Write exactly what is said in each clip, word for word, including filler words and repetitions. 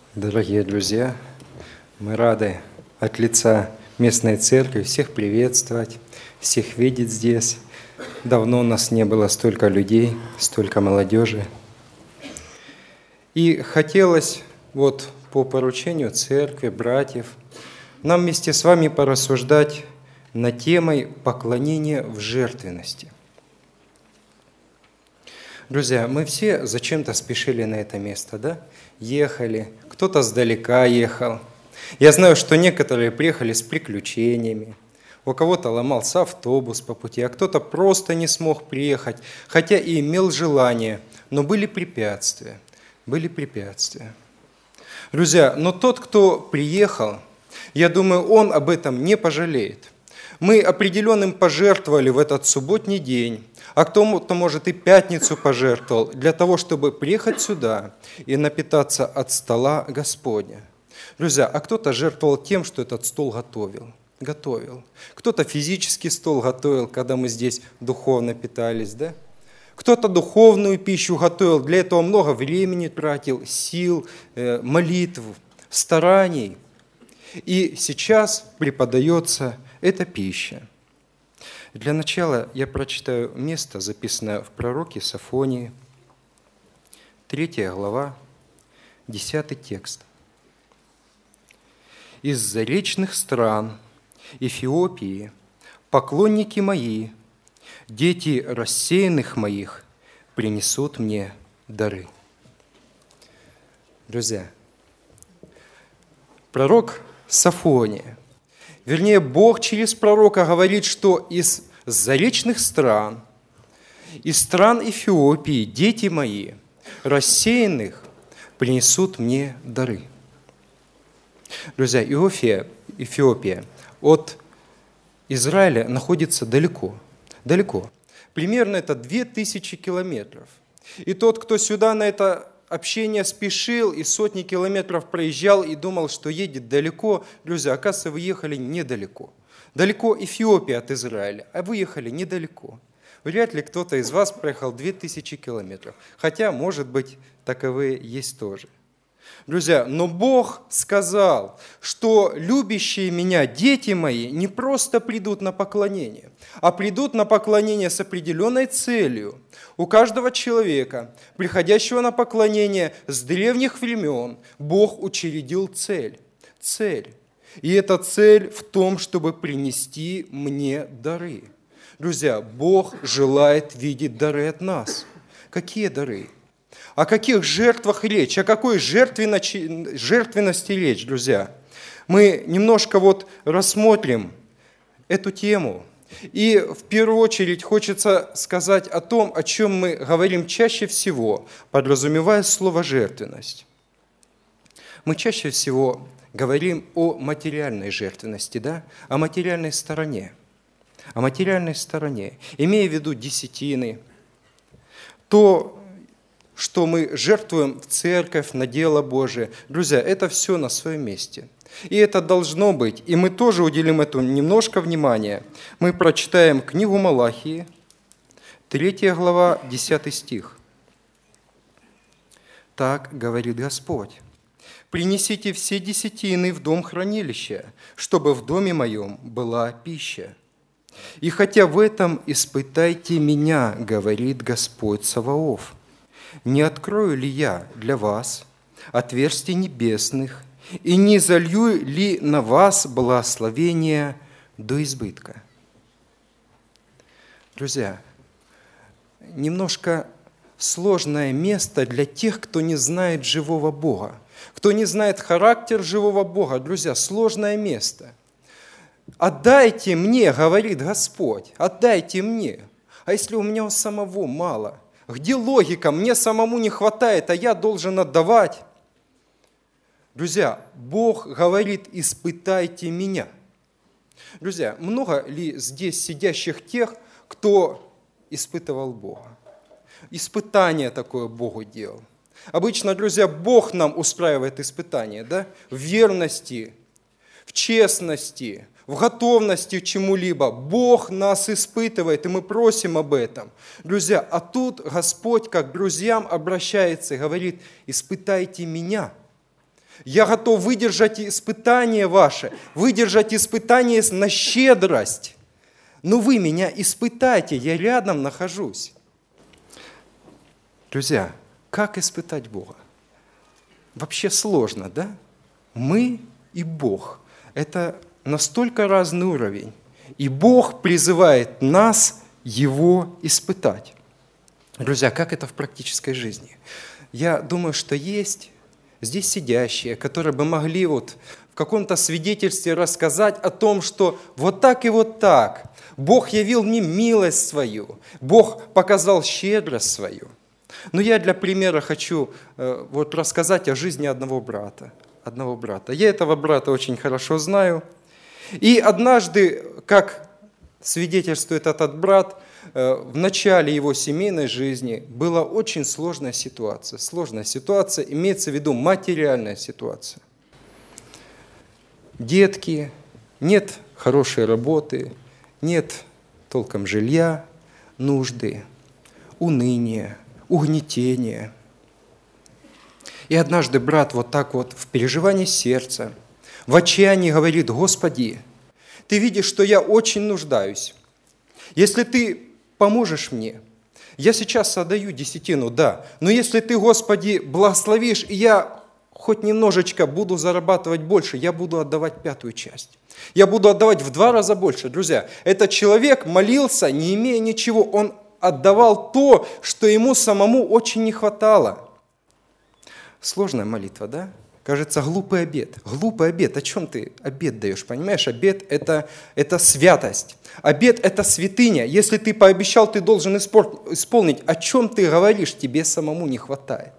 Дорогие друзья, мы рады от лица местной церкви всех приветствовать, всех видеть здесь. Давно у нас не было столько людей, столько молодежи. И хотелось вот по поручению церкви, братьев, нам вместе с вами порассуждать над темой поклонения в жертвенности. Друзья, мы все зачем-то спешили на это место, да? Ехали, кто-то сдалека ехал. Я знаю, что некоторые приехали с приключениями, у кого-то ломался автобус по пути, а кто-то просто не смог приехать, хотя и имел желание, но были препятствия, были препятствия. Друзья, но тот, кто приехал, я думаю, он об этом не пожалеет. Мы определенным пожертвовали в этот субботний день, а кто-то, может, и пятницу пожертвовал для того, чтобы приехать сюда и напитаться от стола Господня. Друзья, а кто-то жертвовал тем, что этот стол готовил. Готовил. Кто-то физический стол готовил, когда мы здесь духовно питались, да? Кто-то духовную пищу готовил, для этого много времени тратил, сил, молитв, стараний. И сейчас преподается эта пища. Для начала я прочитаю место, записанное в пророке Софонии, третья глава, десятый текст. «Из заречных стран Эфиопии поклонники мои, дети рассеянных моих, принесут мне дары». Друзья, пророк Софония, вернее, Бог через пророка говорит, что из заречных стран, из стран Эфиопии, дети мои, рассеянных, принесут мне дары. Друзья, Иофия, Эфиопия от Израиля находится далеко, далеко. Примерно это две тысячи километров. И тот, кто сюда на это общение спешил и сотни километров проезжал и думал, что едет далеко, друзья, оказывается, вы ехали недалеко. Далеко Эфиопия от Израиля, а вы ехали недалеко. Вряд ли кто-то из вас проехал две тысячи километров, хотя, может быть, таковые есть тоже. Друзья, но Бог сказал, что любящие меня дети мои не просто придут на поклонение, а придут на поклонение с определенной целью. У каждого человека, приходящего на поклонение с древних времен, Бог учредил цель. Цель. И эта цель в том, чтобы принести мне дары. Друзья, Бог желает видеть дары от нас. Какие дары? О каких жертвах речь? О какой жертвенности, жертвенности речь, друзья? Мы немножко вот рассмотрим эту тему. И в первую очередь хочется сказать о том, о чем мы говорим чаще всего, подразумевая слово «жертвенность». Мы чаще всего говорим о материальной жертвенности, да? О материальной стороне. О материальной стороне, имея в виду десятины, то, что мы жертвуем в церковь, на дело Божие. Друзья, это все на своем месте. И это должно быть, и мы тоже уделим этому немножко внимания. Мы прочитаем книгу Малахии, третья глава, десятый стих. Так говорит Господь: «Принесите все десятины в дом хранилища, чтобы в доме моем была пища. И хотя в этом испытайте меня, говорит Господь Саваоф, не открою ли я для вас отверстий небесных и не залью ли на вас благословение до избытка?» Друзья, немножко сложное место для тех, кто не знает живого Бога, кто не знает характер живого Бога. Друзья, сложное место. «Отдайте мне, говорит Господь, отдайте мне. А если у меня у самого мало? Где логика? Мне самому не хватает, а я должен отдавать». Друзья, Бог говорит: «Испытайте меня». Друзья, много ли здесь сидящих тех, кто испытывал Бога? Испытание такое Богу делал. Обычно, друзья, Бог нам устраивает испытания, да? В верности, в честности, в готовности к чему-либо. Бог нас испытывает, и мы просим об этом. Друзья, а тут Господь как к друзьям обращается и говорит: «Испытайте меня». Я готов выдержать испытание ваше, выдержать испытание на щедрость. Но вы меня испытайте, я рядом нахожусь. Друзья, как испытать Бога? Вообще сложно, да? Мы и Бог – это настолько разный уровень. И Бог призывает нас Его испытать. Друзья, как это в практической жизни? Я думаю, что есть здесь сидящие, которые бы могли вот в каком-то свидетельстве рассказать о том, что вот так и вот так Бог явил мне милость свою, Бог показал щедрость свою. Но я для примера хочу э, вот рассказать о жизни одного брата. Одного брата. Я этого брата очень хорошо знаю. И однажды, как свидетельствует этот брат, э, в начале его семейной жизни была очень сложная ситуация. Сложная ситуация, имеется в виду материальная ситуация. Детки, нет хорошей работы, нет толком жилья, нужды, уныние, угнетение. И однажды брат вот так вот в переживании сердца, в отчаянии говорит: «Господи, Ты видишь, что я очень нуждаюсь. Если Ты поможешь мне, я сейчас отдаю десятину, да, но если Ты, Господи, благословишь, и я хоть немножечко буду зарабатывать больше, я буду отдавать пятую часть. Я буду отдавать в два раза больше». Друзья, этот человек молился, не имея ничего, он отдавал то, что ему самому очень не хватало. Сложная молитва, да? Кажется, глупый обет. Глупый обет. О чем ты обет даешь? Понимаешь, обет это, – это святость. Обет – это святыня. Если ты пообещал, ты должен исполнить. О чем ты говоришь, тебе самому не хватает.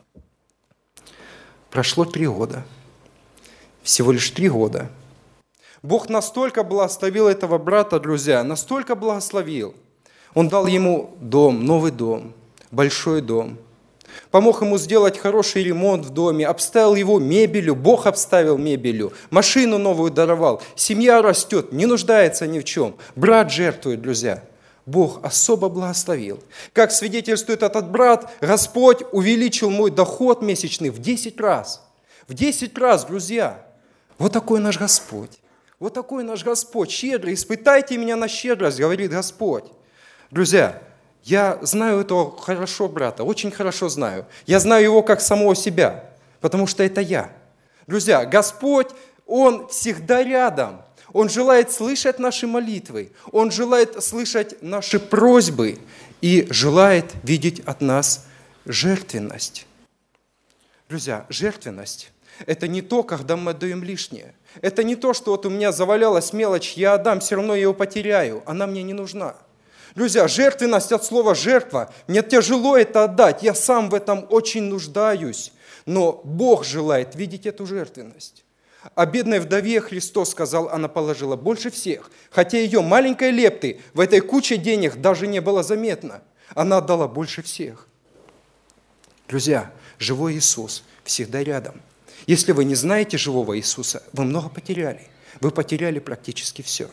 Прошло три года. Всего лишь три года. Бог настолько благословил этого брата, друзья, настолько благословил. Он дал ему дом, новый дом, большой дом. Помог ему сделать хороший ремонт в доме, обставил его мебелью, Бог обставил мебелью, машину новую даровал. Семья растет, не нуждается ни в чем. Брат жертвует, друзья. Бог особо благословил. Как свидетельствует этот брат, Господь увеличил мой доход месячный в десять раз. В десять раз, друзья. Вот такой наш Господь. Вот такой наш Господь. Щедрый. Испытайте меня на щедрость, говорит Господь. Друзья, я знаю этого хорошо брата, очень хорошо знаю. Я знаю его как самого себя, потому что это я. Друзья, Господь, Он всегда рядом. Он желает слышать наши молитвы, Он желает слышать наши просьбы и желает видеть от нас жертвенность. Друзья, жертвенность – это не то, когда мы отдаем лишнее. Это не то, что вот у меня завалялась мелочь, я отдам, все равно я ее потеряю, она мне не нужна. Друзья, жертвенность от слова «жертва». Мне тяжело это отдать, я сам в этом очень нуждаюсь. Но Бог желает видеть эту жертвенность. О бедной вдове Христос сказал, она положила больше всех, хотя ее маленькой лепты в этой куче денег даже не было заметно. Она отдала больше всех. Друзья, живой Иисус всегда рядом. Если вы не знаете живого Иисуса, вы много потеряли. Вы потеряли практически все.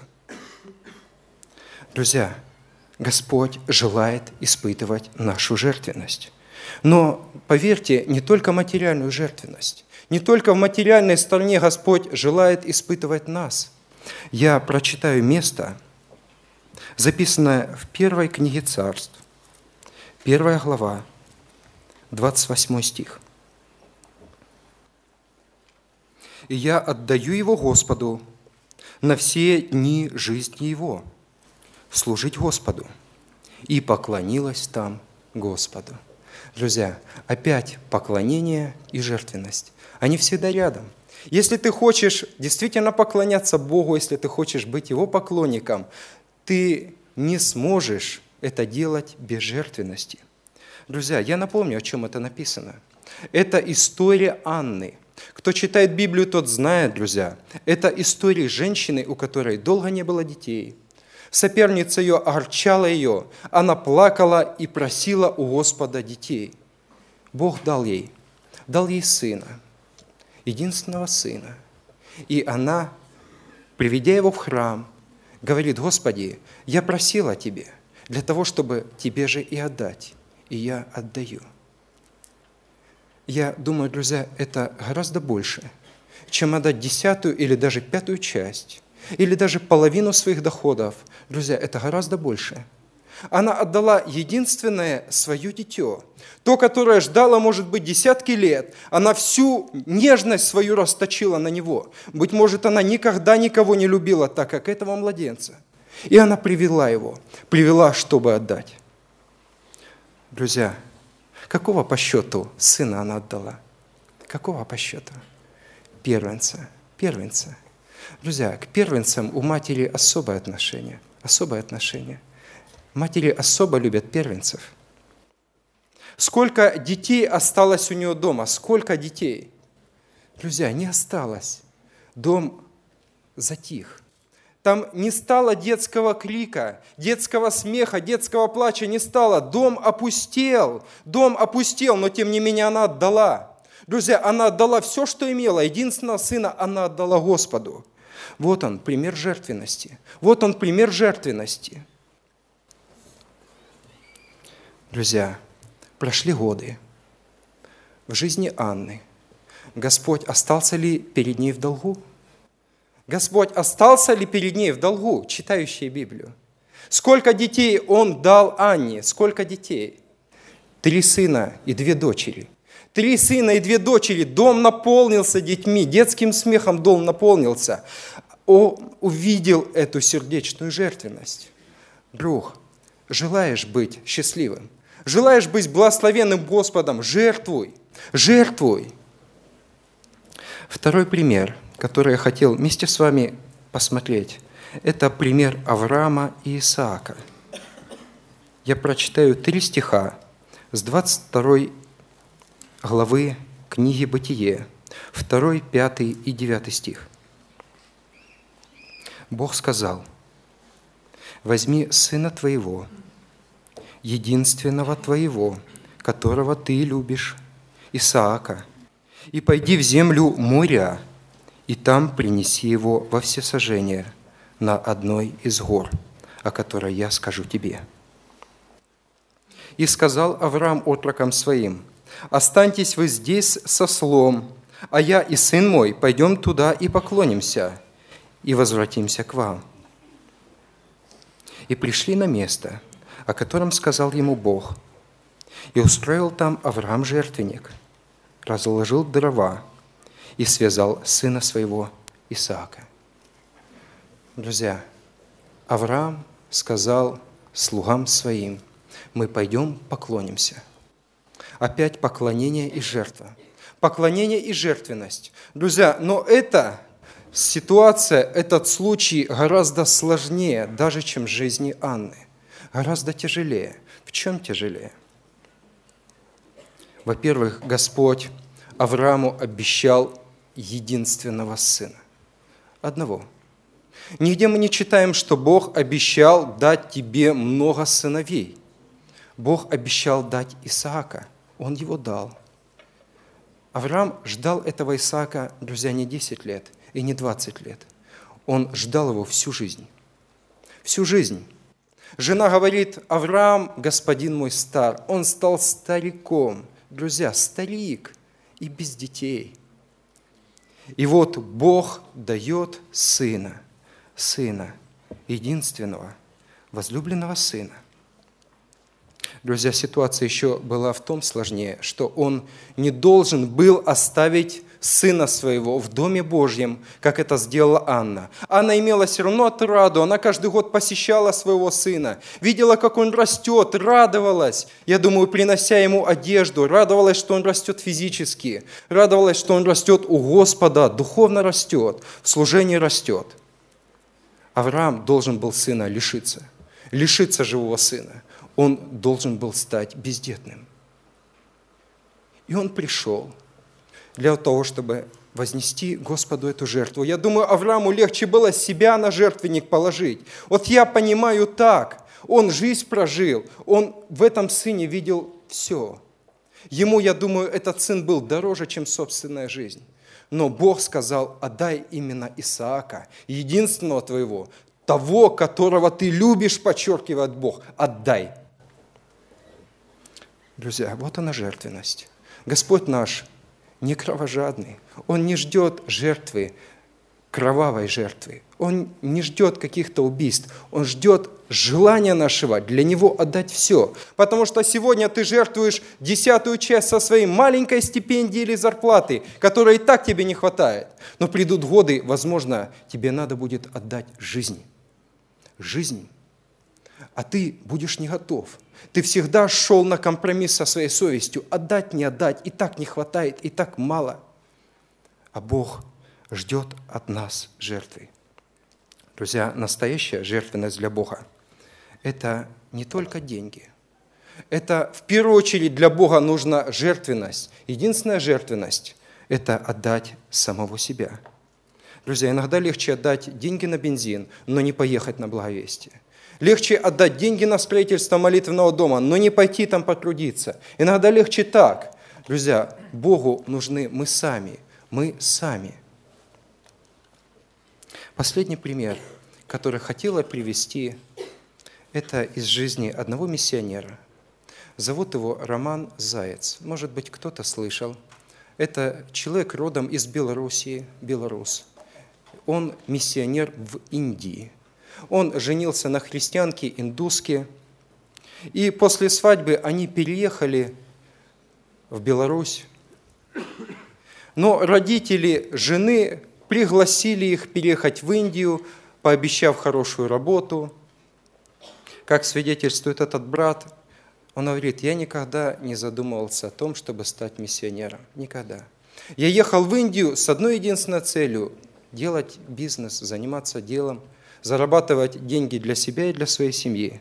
Друзья, Господь желает испытывать нашу жертвенность. Но, поверьте, не только материальную жертвенность. Не только в материальной стороне Господь желает испытывать нас. Я прочитаю место, записанное в первой книге Царств, первая глава, двадцать восьмой стих. «И я отдаю его Господу на все дни жизни его, служить Господу, и поклонилась там Господу». Друзья, опять поклонение и жертвенность. Они всегда рядом. Если ты хочешь действительно поклоняться Богу, если ты хочешь быть Его поклонником, ты не сможешь это делать без жертвенности. Друзья, я напомню, о чем это написано. Это история Анны. Кто читает Библию, тот знает, друзья. Это история женщины, у которой долго не было детей. Соперница ее огорчала ее, она плакала и просила у Господа детей. Бог дал ей, дал ей сына, единственного сына. И она, приведя его в храм, говорит: «Господи, я просила Тебе для того, чтобы Тебе же и отдать, и я отдаю». я думаю, друзья, это гораздо больше, чем отдать десятую или даже пятую часть, или даже половину своих доходов. Друзья, это гораздо больше. Она отдала единственное свое дитё, то, которое ждало, может быть, десятки лет. Она всю нежность свою расточила на него. Быть может, она никогда никого не любила так, как этого младенца. И она привела его, привела, чтобы отдать. Друзья, какого по счету сына она отдала? Какого по счету? Первенца. Первенца. Друзья, к первенцам у матери особое отношение. Особое отношение. Матери особо любят первенцев. Сколько детей осталось у нее дома? Сколько детей? Друзья, не осталось. Дом затих. Там не стало детского крика, детского смеха, детского плача не стало. Дом опустел. Дом опустел, но тем не менее она отдала. Друзья, она отдала все, что имела. Единственного сына она отдала Господу. Вот он, пример жертвенности. Вот он, пример жертвенности. Друзья, прошли годы в жизни Анны. Господь остался ли перед ней в долгу? Господь остался ли перед ней в долгу, читающей Библию? Сколько детей Он дал Анне? Сколько детей? Три сына и две дочери. Три сына и две дочери. Дом наполнился детьми, детским смехом дом наполнился. Он увидел эту сердечную жертвенность. Друг, желаешь быть счастливым? Желаешь быть благословенным Господом? Жертвуй, жертвуй. Второй пример, который я хотел вместе с вами посмотреть, это пример Авраама и Исаака. Я прочитаю три стиха с двадцать второй главы книги «Бытие», второй, пятый и девятый стих. Бог сказал: «Возьми сына твоего, единственного твоего, которого ты любишь, Исаака, и пойди в землю Мория, и там принеси его во всесожжение на одной из гор, о которой я скажу тебе». И сказал Авраам отрокам своим: «Останьтесь вы здесь со ослом, а я и сын мой пойдем туда и поклонимся, и возвратимся к вам». И пришли на место, о котором сказал ему Бог, и устроил там Авраам жертвенник, разложил дрова и связал сына своего Исаака. Друзья, Авраам сказал слугам своим: мы пойдем поклонимся. Опять поклонение и жертва. Поклонение и жертвенность. Друзья, но эта ситуация, этот случай гораздо сложнее, даже чем в жизни Анны. Гораздо тяжелее. В чем тяжелее? Во-первых, Господь Аврааму обещал единственного сына. Одного. Нигде мы не читаем, что Бог обещал дать тебе много сыновей. Бог обещал дать Исаака. Он его дал. Авраам ждал этого Исаака, друзья, не десять лет и не двадцать лет. Он ждал его всю жизнь. Всю жизнь. Жена говорит: Авраам, господин мой стар, он стал стариком. Друзья, старик и без детей. И вот Бог дает сына, сына, единственного, возлюбленного сына. Друзья, ситуация еще была в том сложнее, что он не должен был оставить сына своего в Доме Божьем, как это сделала Анна. Анна имела все равно отраду, она каждый год посещала своего сына, видела, как он растет, радовалась, я думаю, принося ему одежду, радовалась, что он растет физически, радовалась, что он растет у Господа, духовно растет, в служении растет. Авраам должен был сына лишиться, лишиться живого сына. Он должен был стать бездетным. И он пришел для того, чтобы вознести Господу эту жертву. Я думаю, Аврааму легче было себя на жертвенник положить. Вот я понимаю так. Он жизнь прожил, он в этом сыне видел все. Ему, я думаю, этот сын был дороже, чем собственная жизнь. Но Бог сказал: отдай именно Исаака, единственного твоего, того, которого ты любишь, подчеркивает Бог, отдай. Друзья, вот она жертвенность. Господь наш не кровожадный. Он не ждет жертвы, кровавой жертвы. Он не ждет каких-то убийств. Он ждет желания нашего для Него отдать все. Потому что сегодня ты жертвуешь десятую часть со своей маленькой стипендии или зарплаты, которой и так тебе не хватает. Но придут годы, возможно, тебе надо будет отдать жизнь. Жизнь. А ты будешь не готов. Ты всегда шел на компромисс со своей совестью. Отдать, не отдать, и так не хватает, и так мало. А Бог ждет от нас жертвы. Друзья, настоящая жертвенность для Бога – это не только деньги. Это в первую очередь для Бога нужна жертвенность. Единственная жертвенность – это отдать самого себя. Друзья, иногда легче отдать деньги на бензин, но не поехать на благовестие. Легче отдать деньги на строительство молитвенного дома, но не пойти там потрудиться. Иногда легче так. Друзья, Богу нужны мы сами. Мы сами. Последний пример, который хотела привести, это из жизни одного миссионера. Зовут его Роман Заяц. Может быть, кто-то слышал. Это человек родом из Белоруссии, белорус. Он миссионер в Индии. Он женился на христианке индуске. И после свадьбы они переехали в Беларусь. Но родители жены пригласили их переехать в Индию, пообещав хорошую работу. Как свидетельствует этот брат, он говорит: я никогда не задумывался о том, чтобы стать миссионером. Никогда. Я ехал в Индию с одной единственной целью – делать бизнес, заниматься делом, зарабатывать деньги для себя и для своей семьи.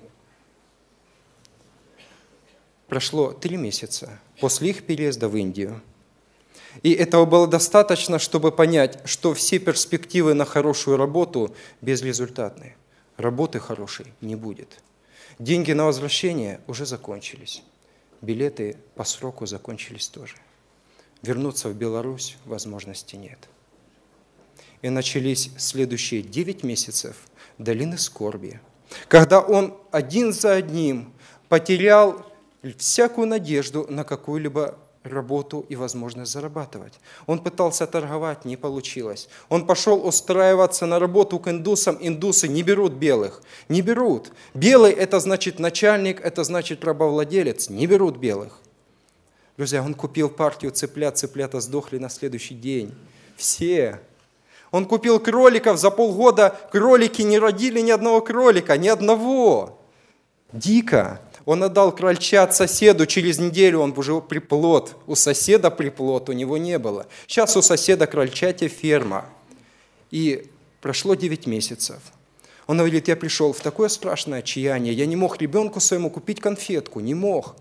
Прошло три месяца после их переезда в Индию. И этого было достаточно, чтобы понять, что все перспективы на хорошую работу безрезультатны. Работы хорошей не будет. Деньги на возвращение уже закончились. Билеты по сроку закончились тоже. Вернуться в Беларусь возможности нет. И начались следующие девять месяцев долины скорби, когда он один за одним потерял всякую надежду на какую-либо работу и возможность зарабатывать. Он пытался торговать, не получилось. Он пошел устраиваться на работу к индусам. Индусы не берут белых. Не берут. Белый – это значит начальник, это значит рабовладелец. Не берут белых. Друзья, он купил партию цыплят, цыплята сдохли на следующий день. Все. Он купил кроликов, за полгода кролики не родили ни одного кролика, ни одного. Дико. Он отдал крольчат соседу, через неделю он уже приплод. У соседа приплод, у него не было. Сейчас у соседа крольчатья ферма. И прошло девять месяцев. Он говорит: я пришел в такое страшное отчаяние, я не мог ребенку своему купить конфетку, не мог.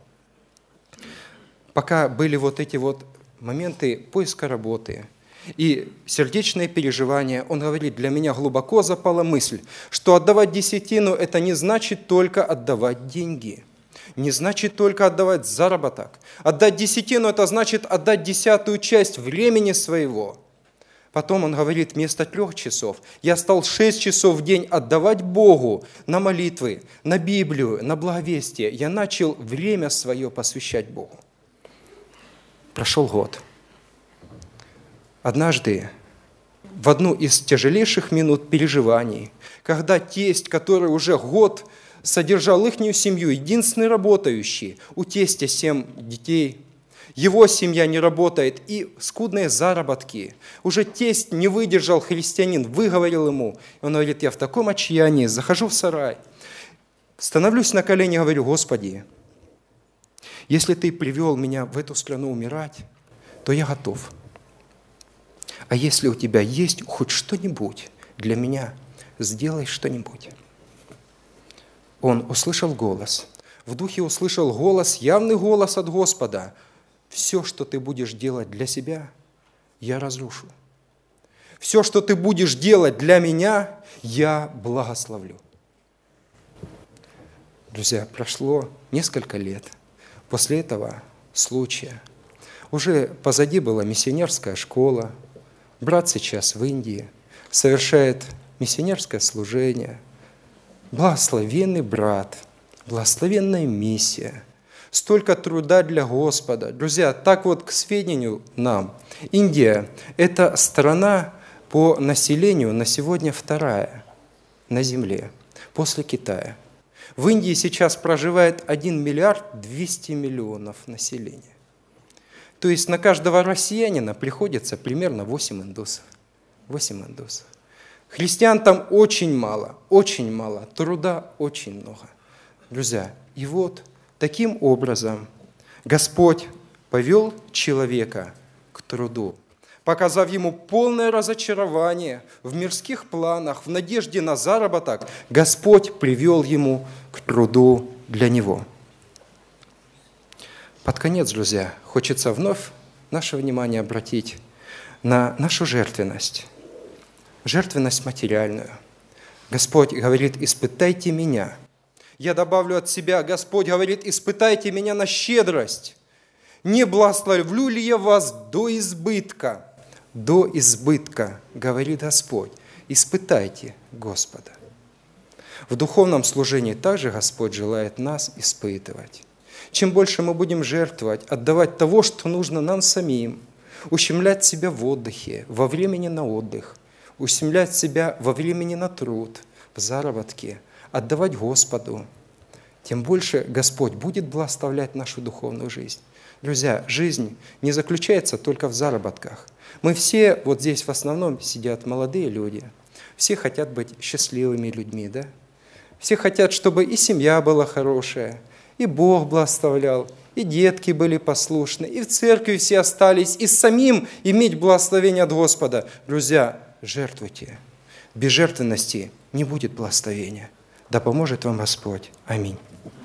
Пока были вот эти вот моменты поиска работы и сердечные переживания, он говорит: для меня глубоко запала мысль, что отдавать десятину – это не значит только отдавать деньги. Не значит только отдавать заработок. Отдать десятину – это значит отдать десятую часть времени своего. Потом он говорит: вместо трех часов я стал шесть часов в день отдавать Богу на молитвы, на Библию, на благовестие. Я начал время свое посвящать Богу. Прошел год. Однажды, в одну из тяжелейших минут переживаний, когда тесть, который уже год содержал ихнюю семью, единственный работающий, у тестя семь детей, его семья не работает, и скудные заработки. Уже тесть не выдержал, христианин, выговорил ему. Он говорит: я в таком отчаянии, захожу в сарай, становлюсь на колени и говорю: Господи, если Ты привел меня в эту страну умирать, то я готов. А если у Тебя есть хоть что-нибудь для меня, сделай что-нибудь. Он услышал голос. В духе услышал голос, явный голос от Господа. Все, что ты будешь делать для себя, я разрушу. Все, что ты будешь делать для меня, я благословлю. Друзья, прошло несколько лет после этого случая. Уже позади была миссионерская школа. Брат сейчас в Индии совершает миссионерское служение. Благословенный брат, благословенная миссия. столько труда для Господа. Друзья, так вот, к сведению нам, Индия – это страна по населению на сегодня вторая на Земле, после Китая. В Индии сейчас проживает один миллиард двести миллионов населения. То есть на каждого россиянина приходится примерно восемь индусов. восемь индусов. Христиан там очень мало, очень мало, труда очень много. Друзья, и вот таким образом Господь повел человека к труду, показав ему полное разочарование в мирских планах, в надежде на заработок. Господь привел ему к труду для него. Под конец, друзья, хочется вновь наше внимание обратить на нашу жертвенность, жертвенность материальную. Господь говорит: испытайте меня. Я добавлю от себя: Господь говорит: испытайте меня на щедрость. Не благословлю ли я вас до избытка? До избытка, говорит Господь. Испытайте Господа. В духовном служении также Господь желает нас испытывать. Чем больше мы будем жертвовать, отдавать того, что нужно нам самим, ущемлять себя в отдыхе, во времени на отдых, ущемлять себя во времени на труд, в заработке, отдавать Господу, тем больше Господь будет благословлять нашу духовную жизнь. Друзья, жизнь не заключается только в заработках. Мы все, вот здесь в основном сидят молодые люди, все хотят быть счастливыми людьми, да? Все хотят, чтобы и семья была хорошая, и Бог благословлял, и детки были послушны, и в церкви все остались, и самим иметь благословение от Господа. Друзья, жертвуйте. Без жертвенности не будет благословения. Да поможет вам Господь. Аминь.